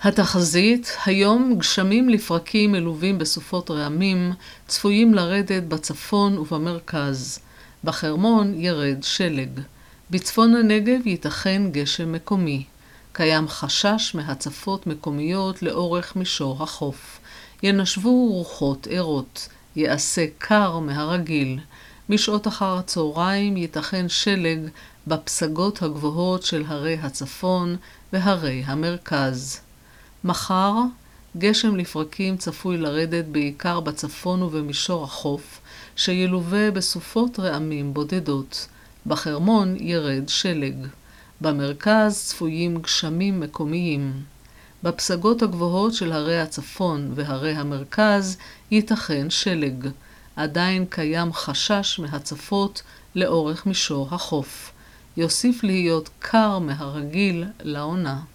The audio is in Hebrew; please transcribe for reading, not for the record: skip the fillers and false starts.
התחזית, היום גשמים לפרקים מלווים בסופות רעמים צפויים לרדת בצפון ובמרכז. בחרמון ירד שלג. בצפון הנגב ייתכן גשם מקומי. קיים חשש מהצפות מקומיות לאורך מישור החוף. ינשבו רוחות ערות. יעשה קר מהרגיל. משעות אחר הצהריים ייתכן שלג בפסגות הגבוהות של הרי הצפון והרי המרכז. מחר, גשם לפרקים צפוי לרדת בעיקר בצפון ובמישור החוף, שילווה בסופות רעמים בודדות. בחרמון ירד שלג. במרכז צפויים גשמים מקומיים. בפסגות הגבוהות של הרי הצפון והרי המרכז ייתכן שלג. עדיין קיים חשש מהצפות לאורך מישור החוף. יוסיף להיות קר מהרגיל לעונה.